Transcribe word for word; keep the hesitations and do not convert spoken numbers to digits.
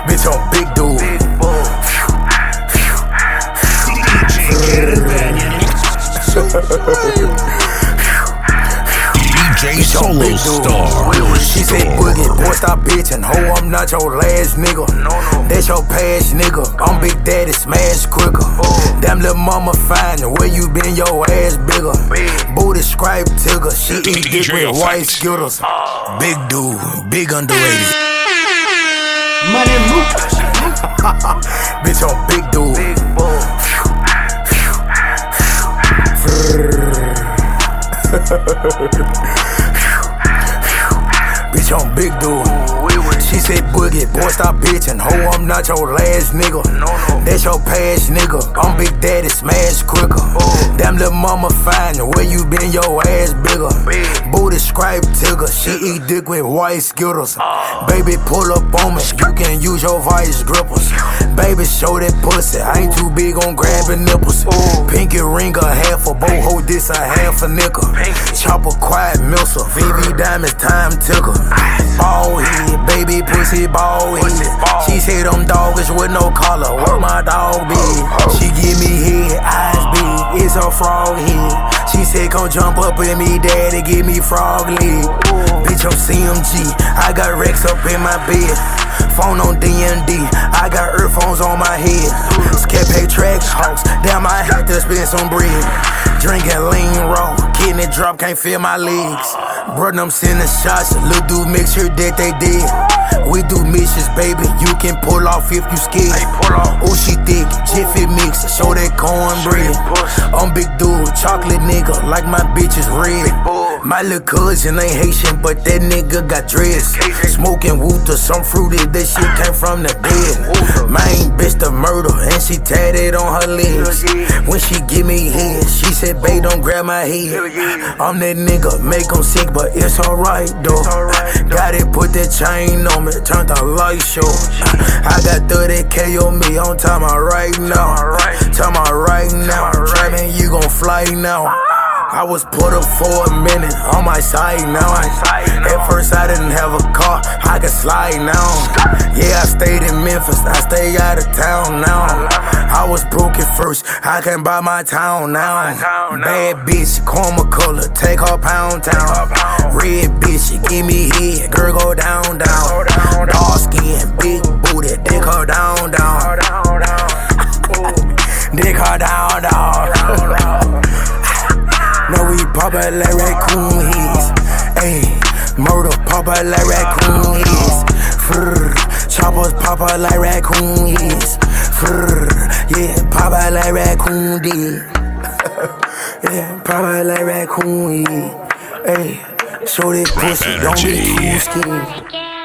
Bitch on big dude. D J Solo Star. She said, Boogie, boy, stop bitchin'. Ho, I'm not your last nigga. That's your past nigga. I'm Big Daddy, smash quicker. Damn little mama fine. Where you been, your ass bigger. Booty scribe tigger. She eat dick with white skittles. Big dude, big underrated. Money move. Bitch on big dude. Bitch on big dude. She said, Boogie, boy, stop bitchin'. Ho, I'm not your last nigga. That's your past nigga. I'm Big Daddy, smash quicker. Damn little mama fine. Where you been, your ass bigger. Booty scribe tigger. She eat dick with white skittles. Baby, pull up on me. You can use your vice grippers. Baby, show that pussy. I ain't too big on grabbing nipples. Pinky ring a half a boho, this a half a nickel. Chopper quiet milsa. V V diamonds time ticker. Ball head, baby pussy ball head. She said I'm doggish with no collar. What my dog be? She give me head, eyes big. It's a frog head. She said come jump up with me, daddy, give me frog leg. Bitch, I'm C M G. I got Rex up in my bed. Phone on D and D. I got earphones on my head. Scape track hawks. Damn, I had to spend some bread. Drinking lean raw. Kidney drop, can't feel my legs. Brother, I'm sending shots. Lil' dude, make sure that they did. We do missions, baby. You can pull off if you scared. Oh, she thick, jiffy mix. Show that cornbread. I'm big dude, chocolate nigga. Like my bitch is red. My little cousin ain't Haitian, but that nigga got dreads. Smoking Wooter, some fruity, that shit came from the dead. Main bitch the murder, and she tatted on her legs. When she give me head, she said, babe, don't grab my head. I'm that nigga, make him sick, but it's alright though. Got it, put that chain on me, turn the light show. I got thirty K on me, on time I right now. Time I right now, trapping, you gon' fly now. I was put up for a minute on my side now. At first I didn't have a car, I could slide now. Yeah, I stayed in Memphis, I stay out of town now. I was broke at first, I can buy my town now. Bad bitch, chroma color, take her pound town. Red bitch, give me head, girl go down, down. Dark skin, big booty, dick her down, down. Dick her down, down. No, we popper like raccoon heads. Ayy, murder popper like raccoon heads. Frrr, choppers popper like raccoon heads. Frrr, yeah, popper like raccoon dead. Yeah, popper like raccoon head. Ayy, show that pussy, don't be too skinny.